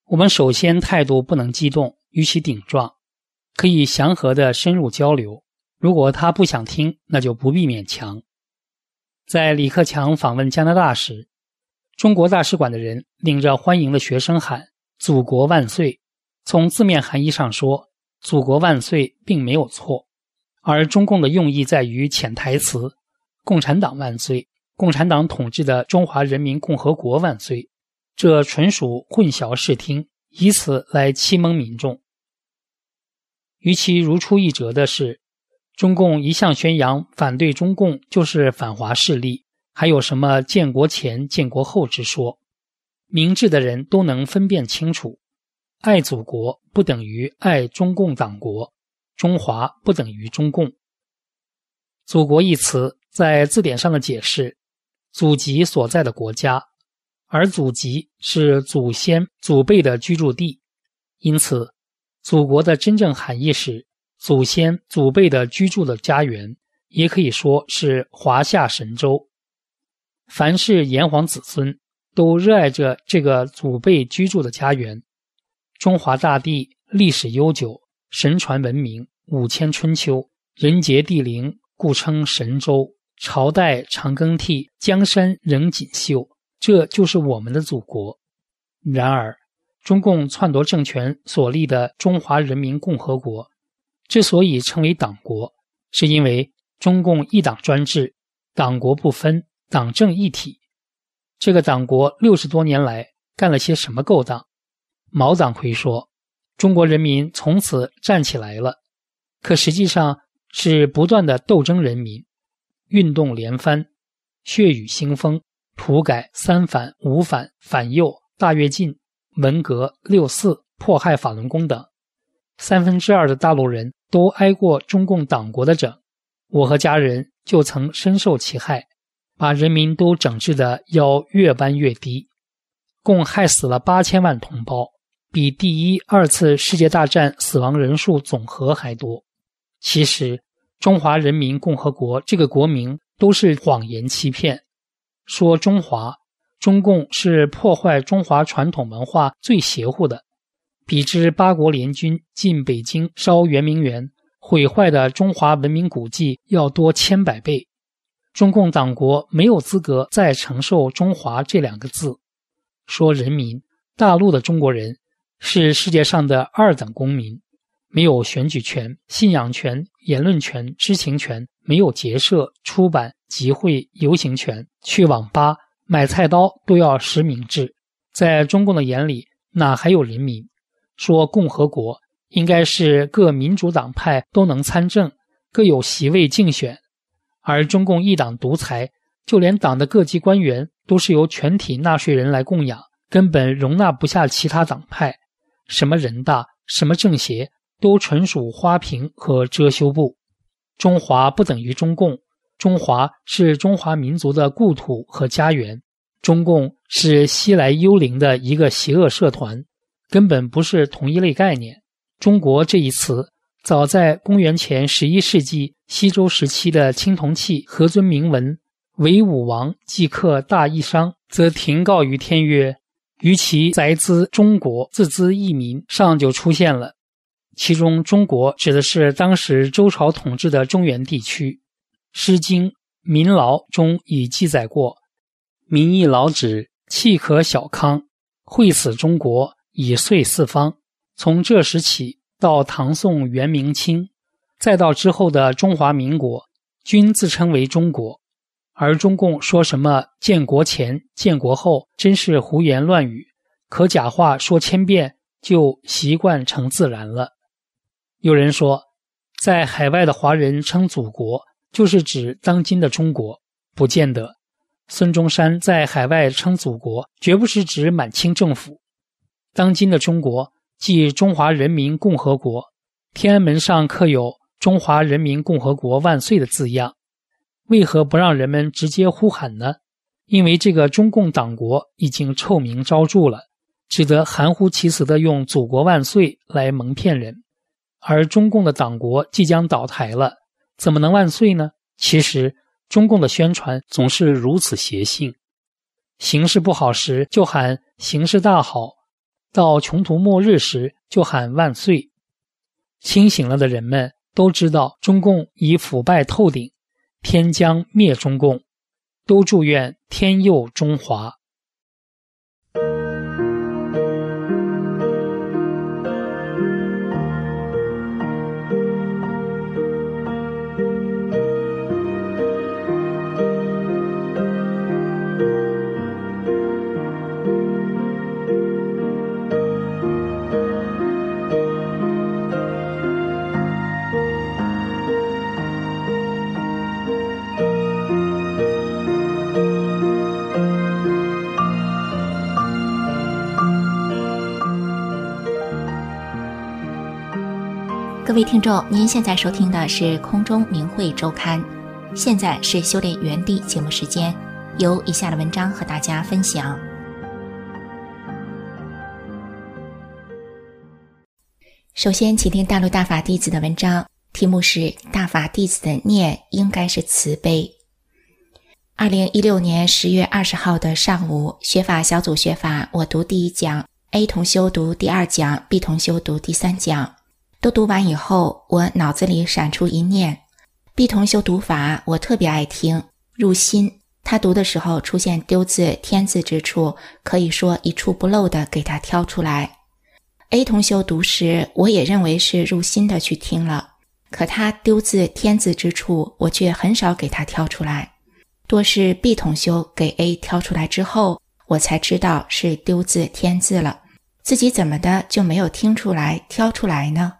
我们首先态度不能激动，与其顶撞，可以祥和地深入交流。如果他不想听，那就不必勉强。在李克强访问加拿大时，中国大使馆的人领着欢迎的学生喊祖国万岁。从字面含义上说，祖国万岁并没有错，而中共的用意在于潜台词共产党万岁，共产党统治的中华人民共和国万岁，这纯属混淆视听，以此来欺蒙民众。与其如出一辙的是，中共一向宣扬反对中共就是反华势力，还有什么建国前建国后之说。明智的人都能分辨清楚，爱祖国不等于爱中共党国，中华不等于中共。祖国一词在字典上的解释，祖籍所在的国家，而祖籍是祖先祖辈的居住地，因此祖国的真正含义是祖先祖辈的居住的家园，也可以说是华夏神州。凡是炎黄子孙都热爱着这个祖辈居住的家园。中华大地历史悠久，神传文明，五千春秋，人杰地灵，故称神州。朝代常更替，江山仍锦绣，这就是我们的祖国。然而，中共篡夺政权所立的中华人民共和国之所以称为党国，是因为中共一党专制，党国不分，党政一体。这个党国六十多年来干了些什么勾当？毛党魁说，中国人民从此站起来了，可实际上是不断的斗争人民，运动连番，血雨腥风，土改、三反、五反、反右、大跃进、文革、六四、迫害法轮功等，三分之二的大陆人都挨过中共党国的整，我和家人就曾深受其害，把人民都整治的腰越搬越低，共害死了八千万同胞，比第一、二次世界大战死亡人数总和还多。其实，中华人民共和国这个国名都是谎言欺骗。说中华，中共是破坏中华传统文化最邪乎的，比之八国联军进北京烧圆明园，毁坏的中华文明古迹要多千百倍。中共党国没有资格再承受中华这两个字。说人民，大陆的中国人是世界上的二等公民，没有选举权、信仰权、言论权、知情权，没有结社、出版、集会、游行权，去网吧、买菜刀都要实名制。在中共的眼里，哪还有人民？说共和国应该是各民主党派都能参政，各有席位竞选，而中共一党独裁，就连党的各级官员都是由全体纳税人来供养，根本容纳不下其他党派，什么人大，什么政协，都纯属花瓶和遮羞布。中华不等于中共，中华是中华民族的故土和家园，中共是西来幽灵的一个邪恶社团，根本不是同一类概念。中国这一词早在公元前十一世纪西周时期的青铜器何尊铭文唯武王既克大义商，则庭告于天曰，于其载兹中国，自兹异民上就出现了。其中中国指的是当时周朝统治的中原地区。诗经民劳中已记载过，民亦劳止，气可小康，惠此中国，以遂四方。从这时起到唐宋元明清，再到之后的中华民国，均自称为中国。而中共说什么建国前建国后，真是胡言乱语，可假话说千遍，就习惯成自然了。有人说，在海外的华人称祖国，就是指当今的中国，不见得。孙中山在海外称祖国，绝不是指满清政府。当今的中国即中华人民共和国，天安门上刻有中华人民共和国万岁的字样，为何不让人们直接呼喊呢？因为这个中共党国已经臭名昭著了，只得含糊其辞地用祖国万岁来蒙骗人。而中共的党国即将倒台了，怎么能万岁呢？其实中共的宣传总是如此邪性，形势不好时就喊形势大好， 到穷途末日时就喊万岁。清醒了的人们都知道中共已腐败透顶，天将灭中共，都祝愿天佑中华。 各位听众，您现在收听的是空中明慧周刊，现在是修炼原地节目时间，由以下的文章和大家分享。首先请听大陆大法弟子的文章，题目是大法弟子的念应该是慈悲。二零一六年十月二十号的上午，学法小组学法，我读第一讲， A 同修读第二讲， B 同修读第三讲。都读完以后，我脑子里闪出一念。 B 同修读法我特别爱听，入心，他读的时候出现丢字添字之处，可以说一处不漏的给他挑出来。 A 同修读时，我也认为是入心的去听了，可他丢字添字之处，我却很少给他挑出来，多是 B 同修给 A 挑出来之后，我才知道是丢字添字了，自己怎么的就没有听出来挑出来呢？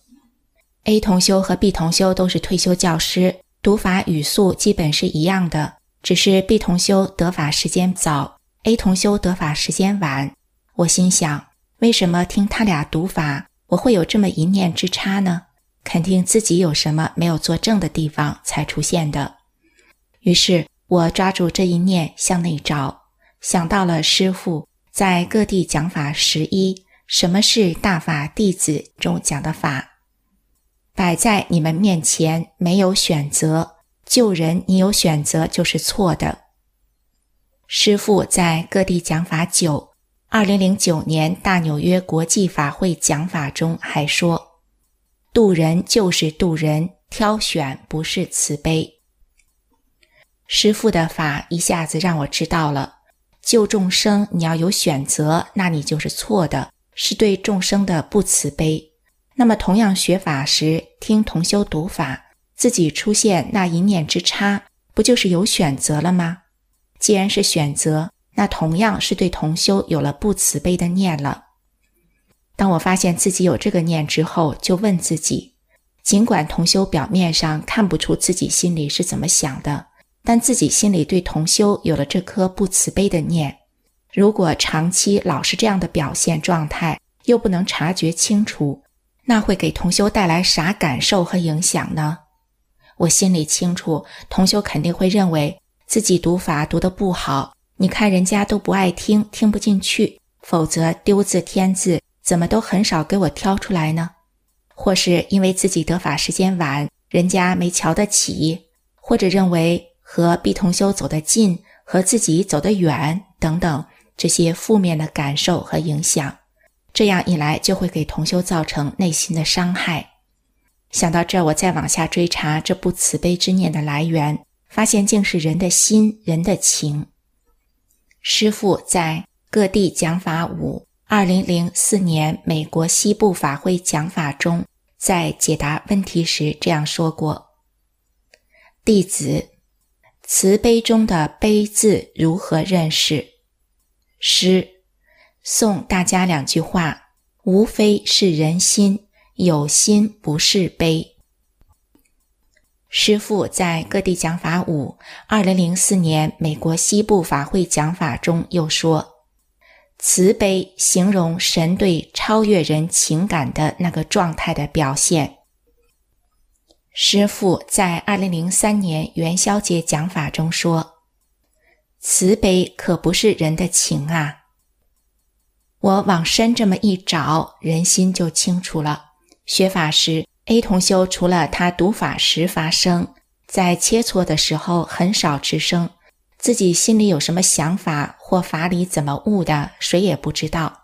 A 同修和 B 同修都是退休教师，读法语速基本是一样的，只是 B 同修得法时间早， A 同修得法时间晚。我心想，为什么听他俩读法我会有这么一念之差呢？肯定自己有什么没有做正的地方才出现的。于是我抓住这一念向内找，想到了师父在各地讲法十一，什么是大法弟子中讲的法，摆在你们面前没有选择，救人你有选择就是错的。师父在各地讲法九，二零零九年大纽约国际法会讲法中还说，渡人就是渡人，挑选不是慈悲。师父的法一下子让我知道了，救众生你要有选择，那你就是错的，是对众生的不慈悲。那么同样学法时，听同修读法，自己出现那一念之差，不就是有选择了吗？既然是选择，那同样是对同修有了不慈悲的念了。当我发现自己有这个念之后，就问自己，尽管同修表面上看不出自己心里是怎么想的，但自己心里对同修有了这颗不慈悲的念，如果长期老是这样的表现状态，又不能察觉清楚，那会给同修带来啥感受和影响呢？我心里清楚，同修肯定会认为自己读法读得不好，你看人家都不爱听，听不进去，否则丢字添字怎么都很少给我挑出来呢？或是因为自己得法时间晚，人家没瞧得起，或者认为和 B 同修走得近，和自己走得远等等，这些负面的感受和影响，这样一来就会给同修造成内心的伤害。想到这，我再往下追查这不慈悲之念的来源，发现竟是人的心，人的情。师父在各地讲法五，二零零四年美国西部法会讲法中，在解答问题时这样说过：弟子，慈悲中的悲字如何认识？师，送大家两句话，无非是人心，有心不是悲。师父在各地讲法五，二零零四年美国西部法会讲法中又说，慈悲形容神对超越人情感的那个状态的表现。师父在二零零三年元宵节讲法中说，慈悲可不是人的情啊。我往深这么一找，人心就清楚了。学法时 A 同修除了他读法时发生，在切磋的时候很少吱声，自己心里有什么想法或法理怎么悟的，谁也不知道。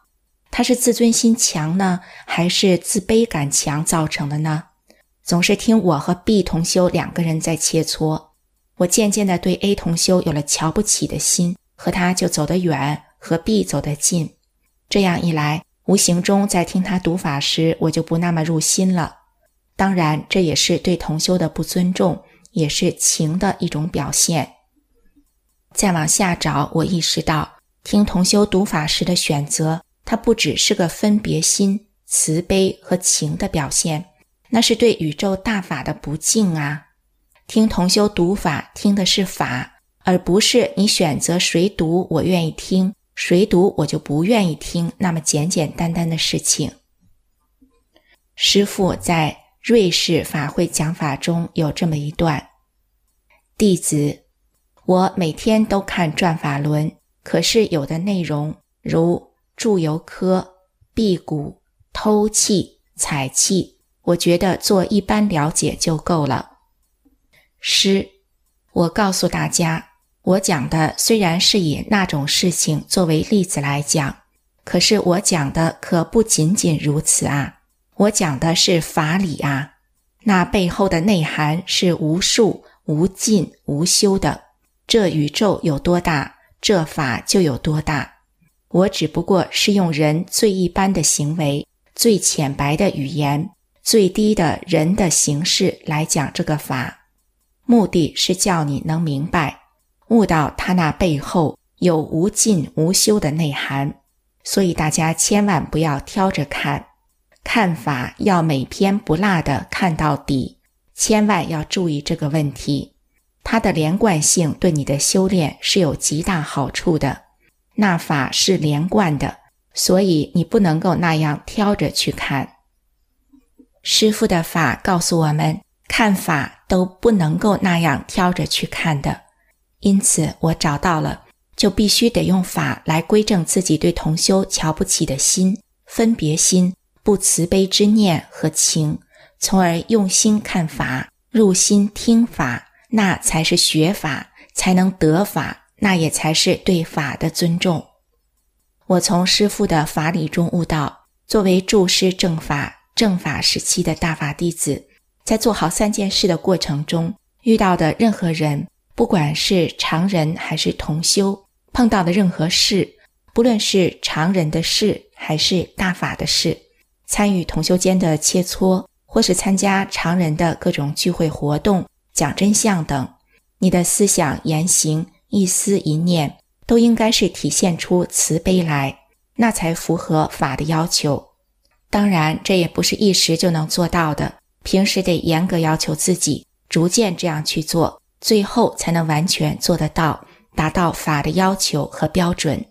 他是自尊心强呢，还是自卑感强造成的呢？总是听我和 B 同修两个人在切磋，我渐渐地对 A 同修有了瞧不起的心，和他就走得远，和 B 走得近。这样一来，无形中在听他读法时，我就不那么入心了。当然，这也是对同修的不尊重，也是情的一种表现。再往下找，我意识到听同修读法时的选择，它不只是个分别心、慈悲和情的表现，那是对宇宙大法的不敬啊。听同修读法，听的是法，而不是你选择谁读我愿意听，谁读我就不愿意听，那么简简单单的事情。师父在瑞士法会讲法中有这么一段：弟子，我每天都看转法轮，可是有的内容如注油科、辟谷、偷气、采气，我觉得做一般了解就够了。师，我告诉大家，我讲的虽然是以那种事情作为例子来讲，可是我讲的可不仅仅如此啊，我讲的是法理啊，那背后的内涵是无数、无尽、无休的。这宇宙有多大，这法就有多大。我只不过是用人最一般的行为、最浅白的语言、最低的人的形式来讲这个法，目的是叫你能明白，悟到它那背后有无尽无休的内涵。所以大家千万不要挑着看，看法要每篇不落的看到底，千万要注意这个问题。它的连贯性对你的修炼是有极大好处的，那法是连贯的，所以你不能够那样挑着去看。师父的法告诉我们，看法都不能够那样挑着去看的，因此我找到了，就必须得用法来归正自己对同修瞧不起的心、分别心、不慈悲之念和情，从而用心看法，入心听法，那才是学法，才能得法，那也才是对法的尊重。我从师父的法理中悟到，作为注师正法、正法时期的大法弟子，在做好三件事的过程中，遇到的任何人，不管是常人还是同修，碰到的任何事，不论是常人的事还是大法的事，参与同修间的切磋，或是参加常人的各种聚会活动、讲真相等，你的思想言行一思一念都应该是体现出慈悲来，那才符合法的要求。当然这也不是一时就能做到的，平时得严格要求自己，逐渐这样去做，最后才能完全做得到，达到法的要求和标准。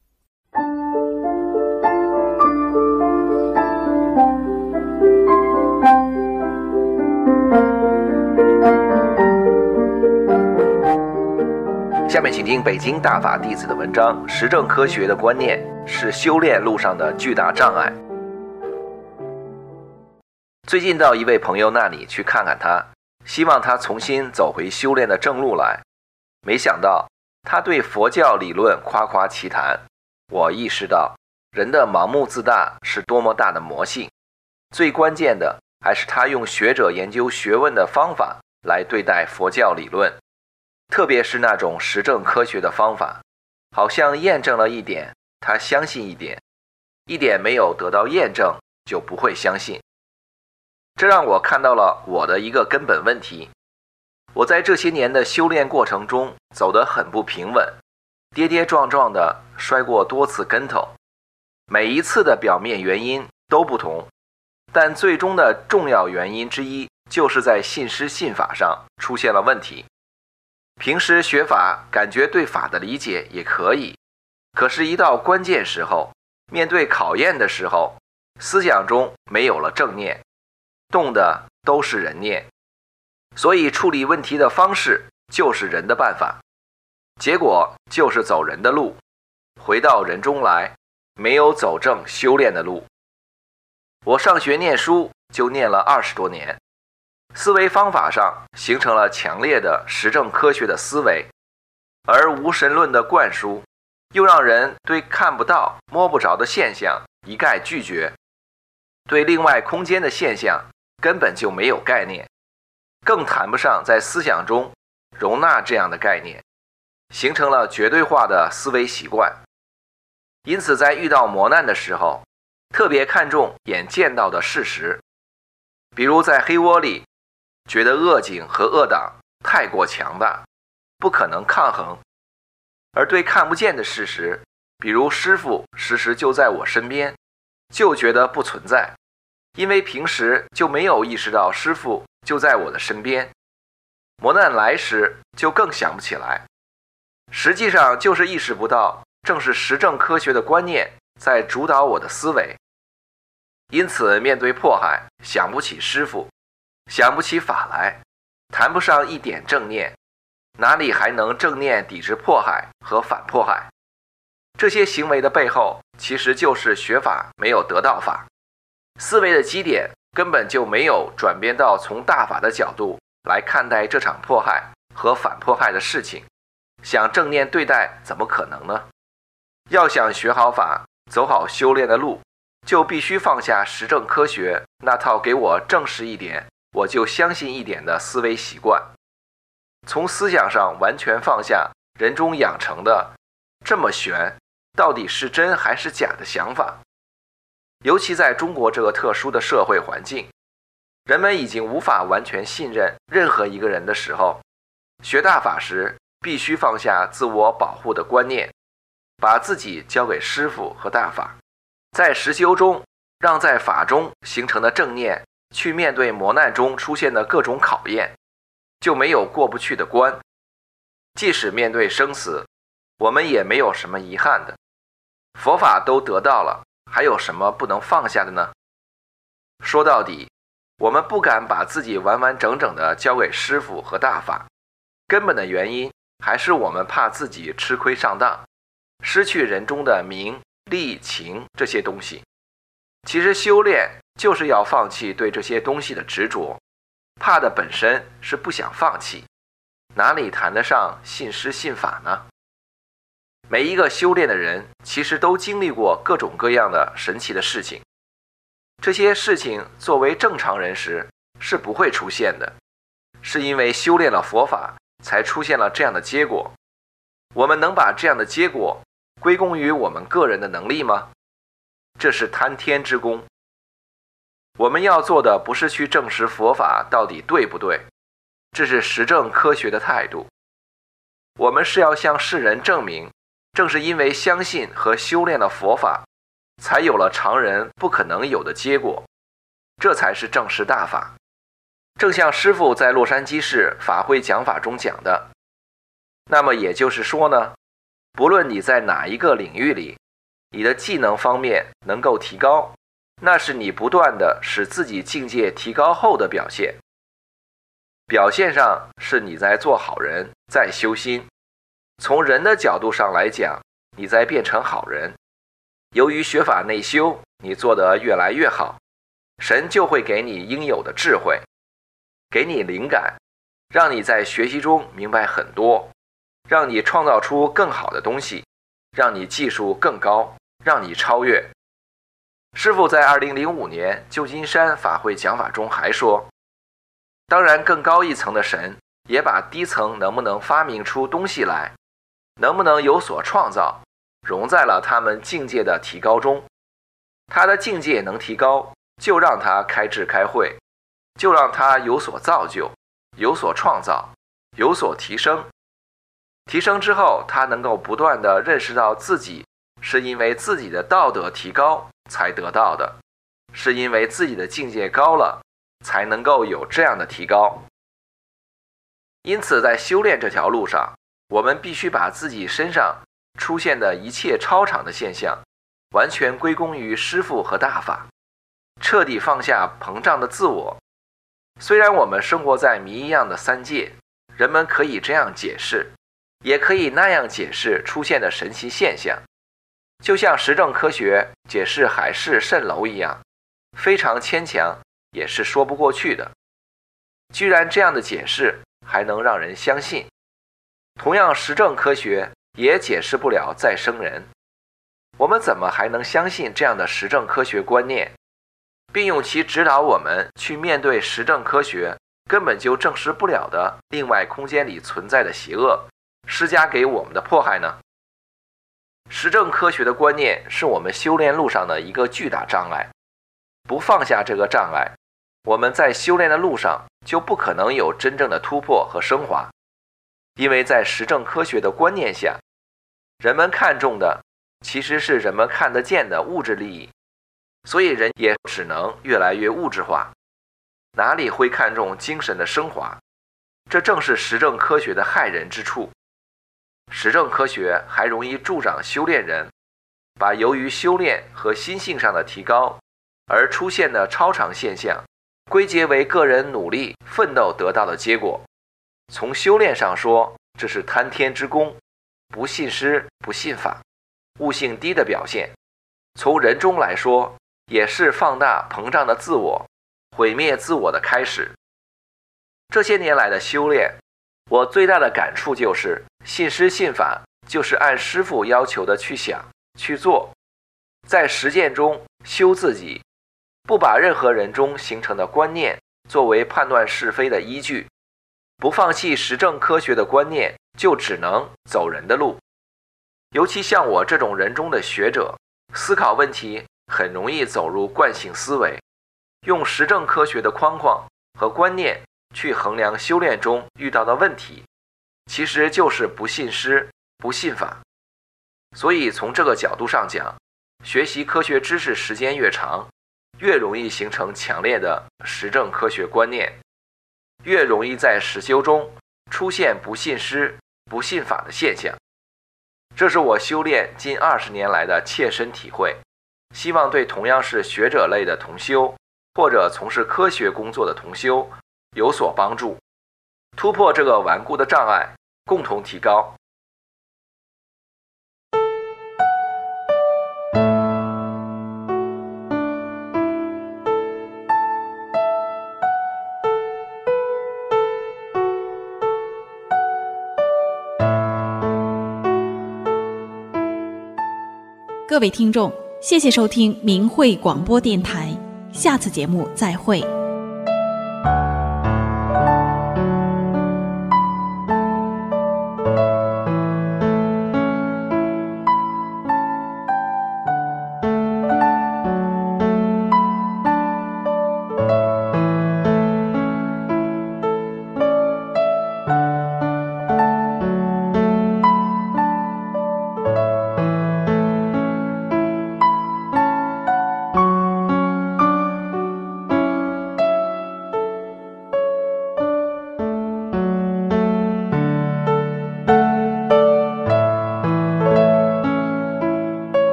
下面请听北京大法弟子的文章：实证科学的观念是修炼路上的巨大障碍。最近到一位朋友那里去看看他，希望他重新走回修炼的正路来。没想到他对佛教理论夸夸其谈。我意识到人的盲目自大是多么大的魔性，最关键的还是他用学者研究学问的方法来对待佛教理论，特别是那种实证科学的方法，好像验证了一点，他相信一点，一点没有得到验证就不会相信。这让我看到了我的一个根本问题。我在这些年的修炼过程中走得很不平稳，跌跌撞撞地摔过多次跟头，每一次的表面原因都不同，但最终的重要原因之一就是在信师信法上出现了问题。平时学法感觉对法的理解也可以，可是一到关键时候，面对考验的时候，思想中没有了正念，动的都是人念，所以处理问题的方式就是人的办法，结果就是走人的路，回到人中来，没有走正修炼的路。我上学念书就念了二十多年，思维方法上形成了强烈的实证科学的思维，而无神论的灌输又让人对看不到摸不着的现象一概拒绝，对另外空间的现象根本就没有概念，更谈不上在思想中容纳这样的概念，形成了绝对化的思维习惯。因此在遇到磨难的时候，特别看重眼见到的事实，比如在黑窝里觉得恶境和恶党太过强大，不可能抗衡，而对看不见的事实，比如师父时时就在我身边，就觉得不存在，因为平时就没有意识到师父就在我的身边，磨难来时就更想不起来，实际上就是意识不到，正是实证科学的观念在主导我的思维。因此面对迫害，想不起师父，想不起法来，谈不上一点正念，哪里还能正念抵制迫害和反迫害？这些行为的背后，其实就是学法没有得到法，思维的基点根本就没有转变到从大法的角度来看待这场迫害和反迫害的事情，想正念对待怎么可能呢？要想学好法，走好修炼的路，就必须放下实证科学那套给我证实一点我就相信一点的思维习惯，从思想上完全放下人中养成的这么玄到底是真还是假的想法。尤其在中国这个特殊的社会环境，人们已经无法完全信任任何一个人的时候，学大法时必须放下自我保护的观念，把自己交给师父和大法，在实修中让在法中形成的正念去面对磨难中出现的各种考验，就没有过不去的关。即使面对生死，我们也没有什么遗憾的，佛法都得到了，还有什么不能放下的呢？说到底，我们不敢把自己完完整整的交给师父和大法，根本的原因还是我们怕自己吃亏上当，失去人中的名利情这些东西。其实修炼就是要放弃对这些东西的执着，怕的本身是不想放弃，哪里谈得上信师信法呢？每一个修炼的人其实都经历过各种各样的神奇的事情，这些事情作为正常人时是不会出现的，是因为修炼了佛法才出现了这样的结果。我们能把这样的结果归功于我们个人的能力吗？这是贪天之功。我们要做的不是去证实佛法到底对不对，这是实证科学的态度。我们是要向世人证明，正是因为相信和修炼了佛法，才有了常人不可能有的结果，这才是正实大法。正像师父在洛杉矶市法会讲法中讲的，那么也就是说呢，不论你在哪一个领域里，你的技能方面能够提高，那是你不断的使自己境界提高后的表现。表现上是你在做好人，在修心。从人的角度上来讲，你在变成好人。由于学法内修，你做得越来越好，神就会给你应有的智慧，给你灵感，让你在学习中明白很多，让你创造出更好的东西，让你技术更高，让你超越。师父在二零零五年旧金山法会讲法中还说，当然更高一层的神也把低层能不能发明出东西来，能不能有所创造，融在了他们境界的提高中。他的境界能提高，就让他开智开慧，就让他有所造就，有所创造，有所提升。提升之后，他能够不断地认识到自己是因为自己的道德提高才得到的，是因为自己的境界高了，才能够有这样的提高。因此在修炼这条路上，我们必须把自己身上出现的一切超常的现象完全归功于师父和大法，彻底放下膨胀的自我。虽然我们生活在谜一样的三界，人们可以这样解释，也可以那样解释出现的神奇现象，就像实证科学解释海市蜃楼一样，非常牵强，也是说不过去的。居然这样的解释还能让人相信。同样，实证科学也解释不了再生人。 我们怎么还能相信这样的实证科学观念，并用其指导我们去面对实证科学根本就证实不了的另外空间里存在的邪恶施加给我们的迫害呢？实证科学的观念是我们修炼路上的一个巨大障碍，不放下这个障碍，我们在修炼的路上就不可能有真正的突破和升华。因为在实证科学的观念下，人们看重的其实是人们看得见的物质利益，所以人也只能越来越物质化，哪里会看重精神的升华？这正是实证科学的害人之处。实证科学还容易助长修炼人，把由于修炼和心性上的提高而出现的超常现象归结为个人努力奋斗得到的结果。从修炼上说，这是贪天之功，不信师不信法，悟性低的表现；从人中来说，也是放大膨胀的自我，毁灭自我的开始。这些年来的修炼，我最大的感触就是信师信法就是按师父要求的去想去做，在实践中修自己，不把任何人中形成的观念作为判断是非的依据，不放弃实证科学的观念，就只能走人的路。尤其像我这种人中的学者，思考问题很容易走入惯性思维，用实证科学的框框和观念去衡量修炼中遇到的问题，其实就是不信师不信法。所以从这个角度上讲，学习科学知识时间越长，越容易形成强烈的实证科学观念，越容易在实修中出现不信师不信法的现象。这是我修炼近二十年来的切身体会，希望对同样是学者类的同修或者从事科学工作的同修有所帮助，突破这个顽固的障碍，共同提高。 各位听众，谢谢收听明慧广播电台，下次节目再会。